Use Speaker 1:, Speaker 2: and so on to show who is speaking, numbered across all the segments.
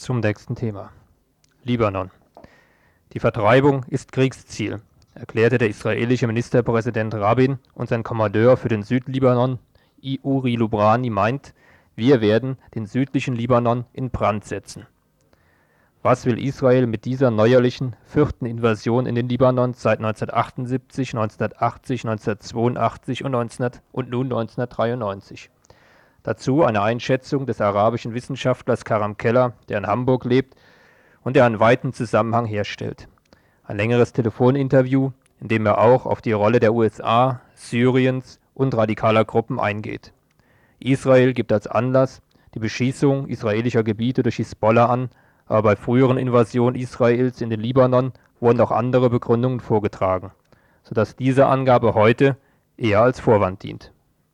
Speaker 1: Zum nächsten Thema. Libanon. Die Vertreibung ist Kriegsziel, erklärte der israelische Ministerpräsident Rabin, und sein Kommandeur für den Südlibanon, Uri Lubrani, meint, wir werden den südlichen Libanon in Brand setzen. Was will Israel mit dieser neuerlichen 4. Invasion in den Libanon seit 1978, 1980, 1982 und nun 1993? Dazu eine Einschätzung des arabischen Wissenschaftlers Karam Keller, der in Hamburg lebt und der einen weiten Zusammenhang herstellt. Ein längeres Telefoninterview, in dem er auch auf die Rolle der USA, Syriens und radikaler Gruppen eingeht. Israel gibt als Anlass die Beschießung israelischer Gebiete durch Hisbollah an, aber bei früheren Invasionen Israels in den Libanon wurden auch andere Begründungen vorgetragen, sodass diese Angabe heute eher als Vorwand dient.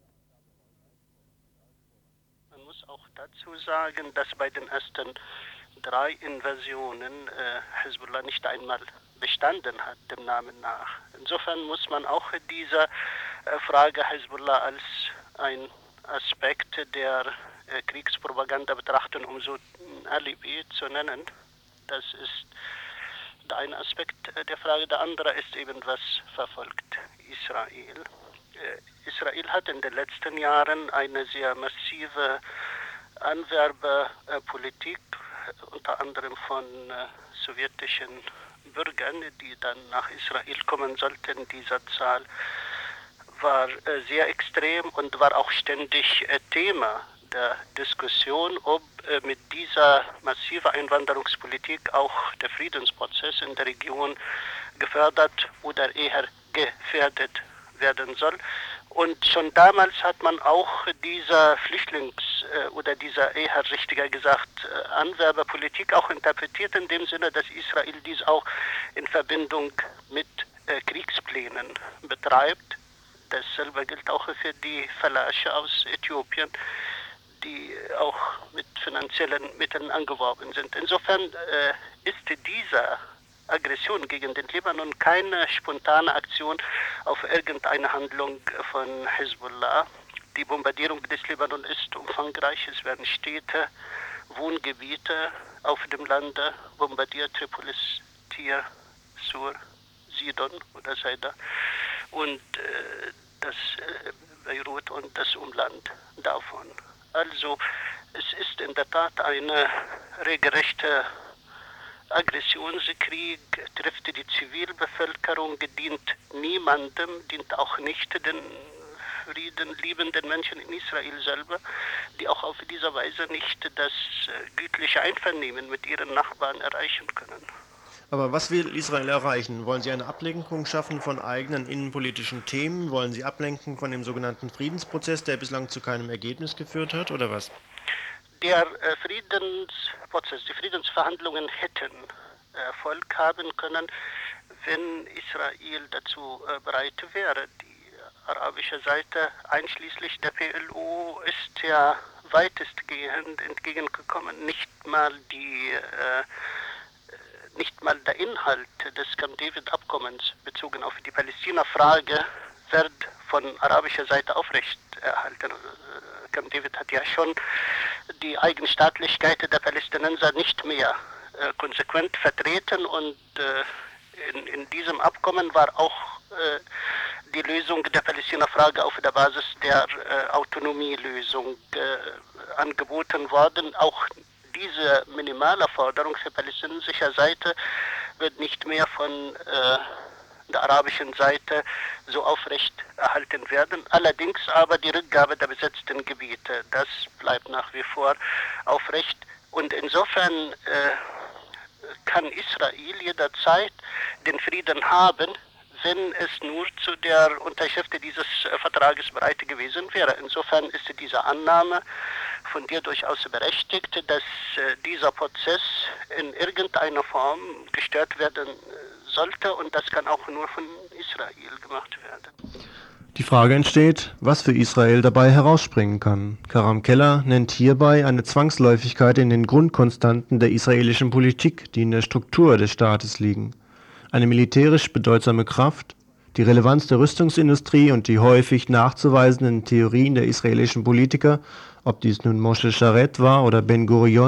Speaker 2: Man muss auch dazu sagen, dass bei den ersten 3 Invasionen Hezbollah nicht einmal bestanden hat, dem Namen nach. Insofern muss man auch diese Frage Hezbollah als ein Aspekt der Kriegspropaganda betrachten, um so ein Alibi zu nennen. Das ist der eine Aspekt der Frage. Der andere ist eben, was verfolgt Israel. Israel hat in den letzten Jahren eine sehr massive Anwerberpolitik, unter anderem von sowjetischen Bürgern, die dann nach Israel kommen sollten. Diese Zahl war sehr extrem und war auch ständig Thema der Diskussion, ob mit dieser massiven Einwanderungspolitik auch der Friedensprozess in der Region gefördert oder eher gefährdet werden soll. Und schon damals hat man auch diese oder diese eher richtiger gesagt Anwerberpolitik auch interpretiert in dem Sinne, dass Israel dies auch in Verbindung mit Kriegsplänen betreibt. Dasselbe gilt auch für die Falasche aus Äthiopien, die auch mit finanziellen Mitteln angeworben sind. Insofern ist diese Aggression gegen den Libanon keine spontane Aktion auf irgendeine Handlung von Hezbollah. Die Bombardierung des Libanon ist umfangreich. Es werden Städte, Wohngebiete auf dem Lande bombardiert, Tripolis, Tyr, Sur, Sidon oder Saida und das Beirut und das Umland davon. Also es ist in der Tat eine regelrechte Aggressionskrieg, trifft die Zivilbevölkerung, dient niemandem, dient auch nicht den friedenliebenden Menschen in Israel selber, die auch auf diese Weise nicht das gütliche Einvernehmen mit ihren Nachbarn erreichen können.
Speaker 3: Aber was will Israel erreichen? Wollen Sie eine Ablenkung schaffen von eigenen innenpolitischen Themen? Wollen Sie ablenken von dem sogenannten Friedensprozess, der bislang zu keinem Ergebnis geführt hat, oder was?
Speaker 2: Der Friedensprozess, die Friedensverhandlungen hätten Erfolg haben können, wenn Israel dazu bereit wäre. Die arabische Seite, einschließlich der PLO, ist ja weitestgehend entgegengekommen. Nicht mal der Inhalt des Camp David-Abkommens bezogen auf die Palästina-Frage wird von arabischer Seite aufrechterhalten. Camp David hat ja schon die Eigenstaatlichkeit der Palästinenser nicht mehr konsequent vertreten und in diesem Abkommen war auch die Lösung der Palästina-Frage auf der Basis der Autonomielösung angeboten worden. Auch diese minimale Forderung für palästinensischer Seite wird nicht mehr von der arabischen Seite so aufrecht erhalten werden. Allerdings aber die Rückgabe der besetzten Gebiete, das bleibt nach wie vor aufrecht. Und insofern kann Israel jederzeit den Frieden haben, wenn es nur zu der Unterschrift dieses Vertrages bereit gewesen wäre. Insofern ist diese Annahme von dir durchaus berechtigt, dass dieser Prozess in irgendeiner Form gestört werden sollte, und das kann auch nur von Israel gemacht werden.
Speaker 3: Die Frage entsteht, was für Israel dabei herausspringen kann. Karam Keller nennt hierbei eine Zwangsläufigkeit in den Grundkonstanten der israelischen Politik, die in der Struktur des Staates liegen. Eine militärisch bedeutsame Kraft, die Relevanz der Rüstungsindustrie und die häufig nachzuweisenden Theorien der israelischen Politiker, ob dies nun Moshe Sharet war oder Ben Gurion,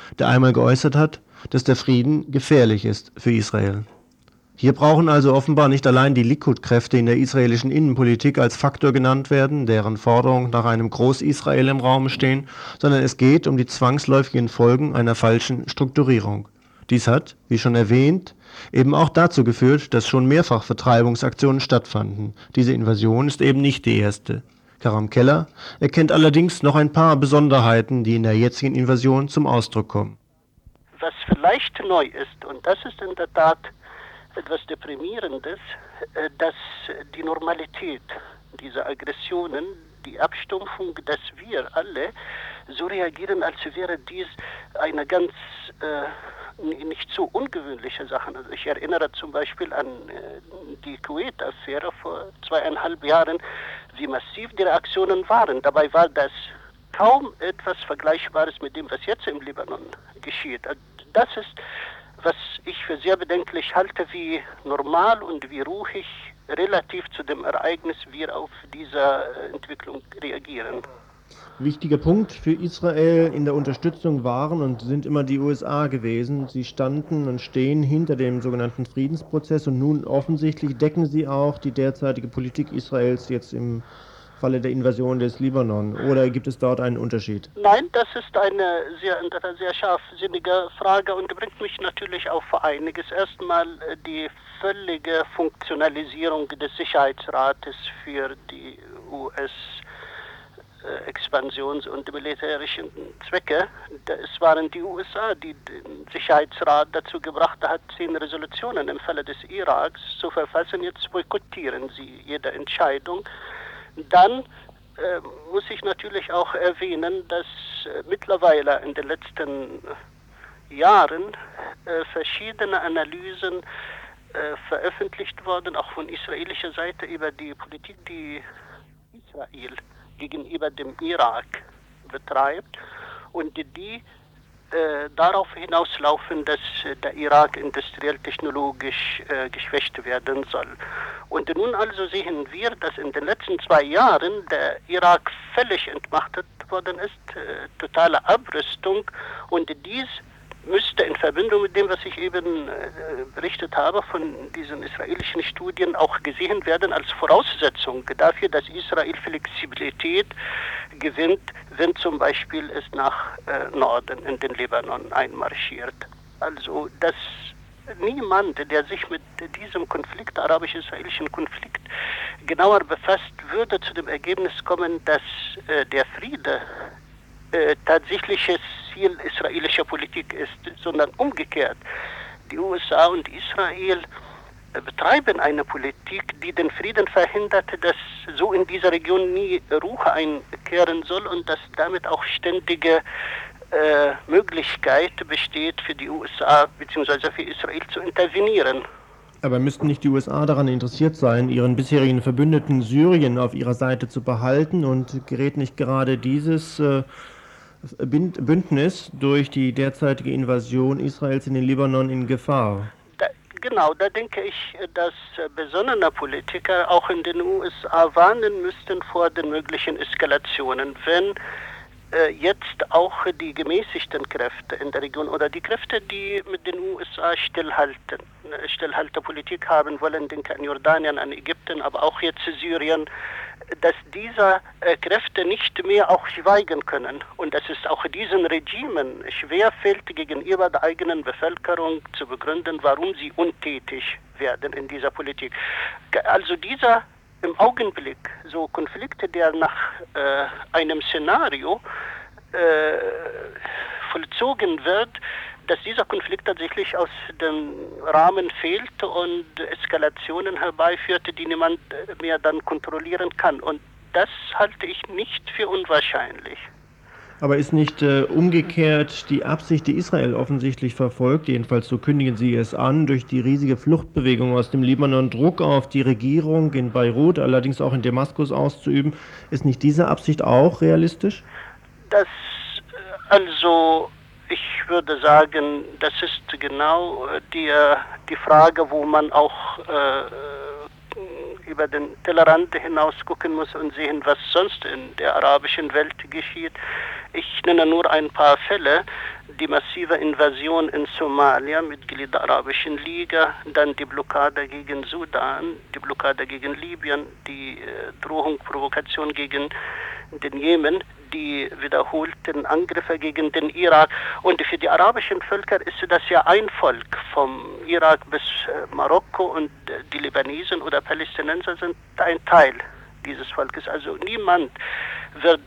Speaker 3: der einmal geäußert hat, dass der Frieden gefährlich ist für Israel. Hier brauchen also offenbar nicht allein die Likud-Kräfte in der israelischen Innenpolitik als Faktor genannt werden, deren Forderungen nach einem Groß-Israel im Raum stehen, sondern es geht um die zwangsläufigen Folgen einer falschen Strukturierung. Dies hat, wie schon erwähnt, eben auch dazu geführt, dass schon mehrfach Vertreibungsaktionen stattfanden. Diese Invasion ist eben nicht die erste. Khurram Keller erkennt allerdings noch ein paar Besonderheiten, die in der jetzigen Invasion zum Ausdruck kommen.
Speaker 2: Was vielleicht neu ist, und das ist in der Tat etwas Deprimierendes, dass die Normalität dieser Aggressionen, die Abstumpfung, dass wir alle so reagieren, als wäre dies eine ganz nicht so ungewöhnliche Sache. Also ich erinnere zum Beispiel an die Kuwait-Affäre vor 2,5 Jahren, wie massiv die Reaktionen waren. Dabei war das kaum etwas Vergleichbares mit dem, was jetzt im Libanon geschieht. Das ist, was ich für sehr bedenklich halte, wie normal und wie ruhig relativ zu dem Ereignis wir auf diese Entwicklung reagieren.
Speaker 3: Wichtiger Punkt für Israel in der Unterstützung waren und sind immer die USA gewesen. Sie standen und stehen hinter dem sogenannten Friedensprozess und nun offensichtlich decken sie auch die derzeitige Politik Israels jetzt im Falle der Invasion des Libanon. Oder gibt es dort einen Unterschied?
Speaker 2: Nein, das ist eine sehr scharfsinnige Frage und bringt mich natürlich auf einiges. Erstmal die völlige Funktionalisierung des Sicherheitsrates für die US-Expansions- und militärischen Zwecke. Es waren die USA, die den Sicherheitsrat dazu gebracht hat, 10 Resolutionen im Falle des Iraks zu verfassen. Jetzt boykottieren sie jede Entscheidung. Dann muss ich natürlich auch erwähnen, dass mittlerweile in den letzten Jahren verschiedene Analysen veröffentlicht wurden, auch von israelischer Seite, über die Politik, die Israel gegenüber dem Irak betreibt und die darauf hinauslaufen, dass der Irak industriell-technologisch geschwächt werden soll. Und nun also sehen wir, dass in den letzten 2 Jahren der Irak völlig entmachtet worden ist, totale Abrüstung, und dies müsste in Verbindung mit dem, was ich eben berichtet habe, von diesen israelischen Studien auch gesehen werden als Voraussetzung dafür, dass Israel Flexibilität gewinnt, wenn zum Beispiel es nach Norden in den Libanon einmarschiert. Also, dass niemand, der sich mit diesem Konflikt, arabisch-israelischen Konflikt, genauer befasst, würde zu dem Ergebnis kommen, dass der Friede tatsächliches Ziel israelischer Politik ist, sondern umgekehrt. Die USA und Israel betreiben eine Politik, die den Frieden verhindert, dass so in dieser Region nie Ruhe einkehren soll und dass damit auch ständige Möglichkeit besteht für die USA bzw. für Israel zu intervenieren.
Speaker 3: Aber müssten nicht die USA daran interessiert sein, ihren bisherigen Verbündeten Syrien auf ihrer Seite zu behalten, und gerät nicht gerade dieses Bündnis durch die derzeitige Invasion Israels in den Libanon in Gefahr?
Speaker 2: Genau, da denke ich, dass besonnene Politiker auch in den USA warnen müssten vor den möglichen Eskalationen, wenn jetzt auch die gemäßigten Kräfte in der Region oder die Kräfte, die mit den USA Stillhaltepolitik haben wollen, denke an Jordanien, an Ägypten, aber auch jetzt Syrien, dass diese Kräfte nicht mehr auch schweigen können und dass es auch diesen Regimen schwerfällt, gegenüber der eigenen Bevölkerung zu begründen, warum sie untätig werden in dieser Politik. Also dieser im Augenblick so Konflikte, der nach einem Szenario vollzogen wird, dass dieser Konflikt tatsächlich aus dem Rahmen fehlt und Eskalationen herbeiführt, die niemand mehr dann kontrollieren kann. Und das halte ich nicht für unwahrscheinlich.
Speaker 3: Aber ist nicht umgekehrt die Absicht, die Israel offensichtlich verfolgt, jedenfalls so kündigen sie es an, durch die riesige Fluchtbewegung aus dem Libanon Druck auf die Regierung in Beirut, allerdings auch in Damaskus auszuüben, ist nicht diese Absicht auch realistisch?
Speaker 2: Ich würde sagen, das ist genau die Frage, wo man auch über den Tellerrand hinaus gucken muss und sehen, was sonst in der arabischen Welt geschieht. Ich nenne nur ein paar Fälle: die massive Invasion in Somalia, Mitglied der Arabischen Liga, dann die Blockade gegen Sudan, die Blockade gegen Libyen, die Drohung, Provokation gegen den Jemen, die wiederholten Angriffe gegen den Irak. Und für die arabischen Völker ist das ja ein Volk. Vom Irak bis Marokko, und die Libanesen oder Palästinenser sind ein Teil dieses Volkes. Also niemand wird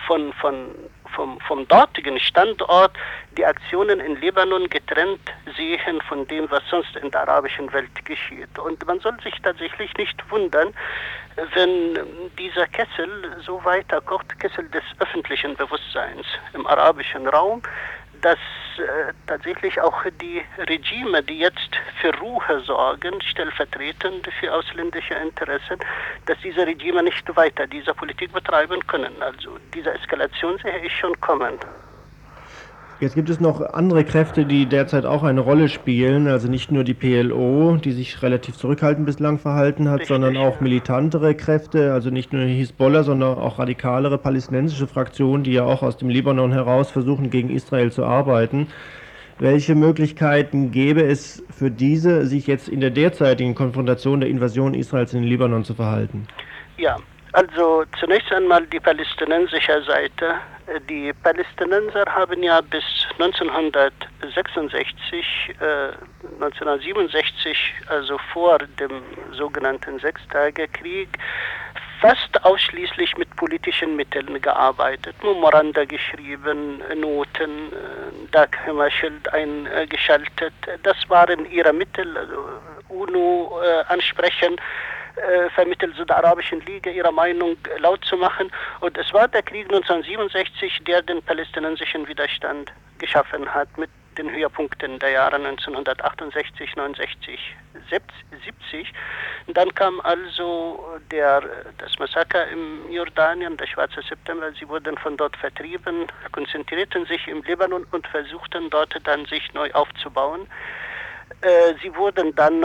Speaker 2: vom dortigen Standort die Aktionen in Libanon getrennt sehen von dem, was sonst in der arabischen Welt geschieht. Und man soll sich tatsächlich nicht wundern, wenn dieser Kessel so weiter kocht, Kessel des öffentlichen Bewusstseins im arabischen Raum, dass tatsächlich auch die Regime, die jetzt für Ruhe sorgen, stellvertretend für ausländische Interessen, dass diese Regime nicht weiter diese Politik betreiben können. Also diese Eskalation sehe ich schon kommen.
Speaker 3: Jetzt gibt es noch andere Kräfte, die derzeit auch eine Rolle spielen, also nicht nur die PLO, die sich relativ zurückhaltend bislang verhalten hat, sondern auch militantere Kräfte, also nicht nur Hisbollah, sondern auch radikalere palästinensische Fraktionen, die ja auch aus dem Libanon heraus versuchen, gegen Israel zu arbeiten. Welche Möglichkeiten gäbe es für diese, sich jetzt in der derzeitigen Konfrontation der Invasion Israels in den Libanon zu verhalten?
Speaker 2: Ja, also zunächst einmal die palästinensische Seite. Die Palästinenser haben ja bis 1967, also vor dem sogenannten Sechstagekrieg, fast ausschließlich mit politischen Mitteln gearbeitet, Memoranda geschrieben, Noten, Daghimmerschild eingeschaltet. Das waren ihre Mittel, also UNO ansprechen, vermittels der Arabischen Liga ihre Meinung laut zu machen. Und es war der Krieg 1967, der den palästinensischen Widerstand geschaffen hat, mit den Höhepunkten der Jahre 1968, 69, 70. Dann kam also das Massaker im Jordanien, der Schwarze September. Sie wurden von dort vertrieben, konzentrierten sich im Libanon und versuchten dort dann sich neu aufzubauen. Sie wurden dann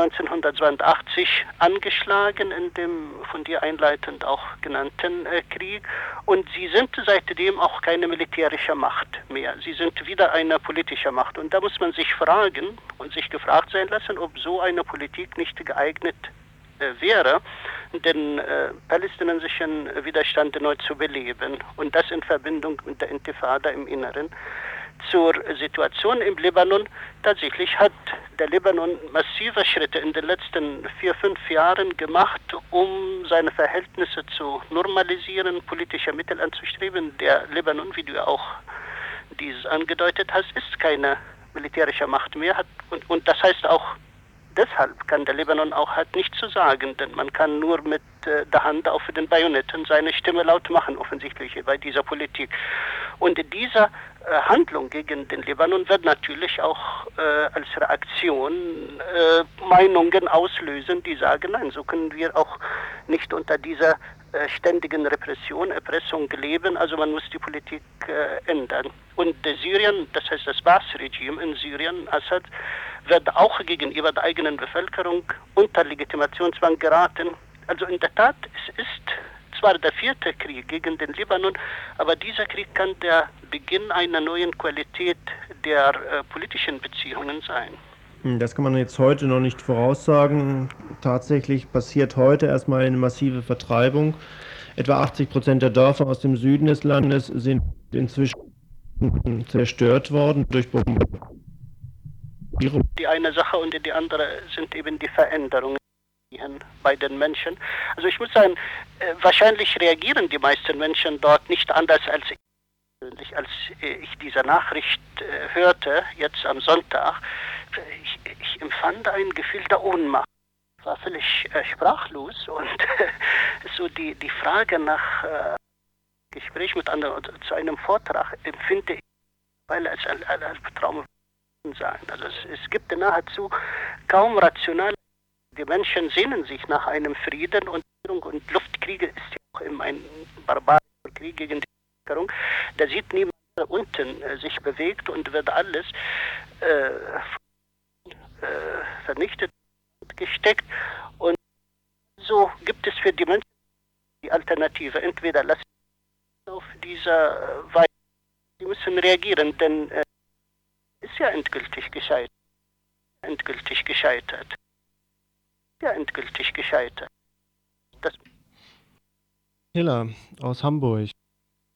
Speaker 2: 1982 angeschlagen in dem von dir einleitend auch genannten Krieg, und sie sind seitdem auch keine militärische Macht mehr. Sie sind wieder eine politische Macht, und da muss man sich fragen und sich gefragt sein lassen, ob so eine Politik nicht geeignet wäre, den palästinensischen Widerstand neu zu beleben, und das in Verbindung mit der Intifada im Inneren. Zur Situation im Libanon: tatsächlich hat der Libanon massive Schritte in den letzten 4-5 Jahren gemacht, um seine Verhältnisse zu normalisieren, politische Mittel anzustreben. Der Libanon, wie du ja auch dies angedeutet hast, ist keine militärische Macht mehr, und das heißt auch, deshalb kann der Libanon auch nichts zu sagen, denn man kann nur mit der Hand auf den Bajonetten seine Stimme laut machen, offensichtlich bei dieser Politik. Und diese Handlung gegen den Libanon wird natürlich auch als Reaktion Meinungen auslösen, die sagen, nein, so können wir auch nicht unter dieser ständigen Erpressung leben, also man muss die Politik ändern. Und Syrien, das heißt das Baas-Regime in Syrien, Assad, wird auch gegenüber der eigenen Bevölkerung unter Legitimationszwang geraten. Also in der Tat, es ist zwar der 4. Krieg gegen den Libanon, aber dieser Krieg kann der Beginn einer neuen Qualität der politischen Beziehungen sein.
Speaker 3: Das kann man jetzt heute noch nicht voraussagen. Tatsächlich passiert heute erstmal eine massive Vertreibung. Etwa 80% der Dörfer aus dem Süden des Landes sind inzwischen zerstört worden durch Bombardierung.
Speaker 2: Die eine Sache und die andere sind eben die Veränderungen bei den Menschen. Also ich muss sagen, wahrscheinlich reagieren die meisten Menschen dort nicht anders als ich persönlich, als ich diese Nachricht hörte, jetzt am Sonntag. Ich empfand ein Gefühl der Ohnmacht. Ich war völlig sprachlos, und so die Frage nach Gespräch mit anderen zu einem Vortrag empfinde ich, weil es ein Albtraum sein. Also es gibt nahezu kaum rational. Die Menschen sehnen sich nach einem Frieden, und Luftkriege ist ja auch immer ein barbarischer Krieg gegen die Bevölkerung. Da sieht niemand unten sich bewegt und wird alles vernichtet, gesteckt. Und Also gibt es für die Menschen die Alternative. Entweder lassen sie auf dieser Weise, sie müssen reagieren, denn ist ja endgültig gescheitert. Endgültig gescheitert. Ja, endgültig gescheitert. Das
Speaker 3: Hiller aus Hamburg.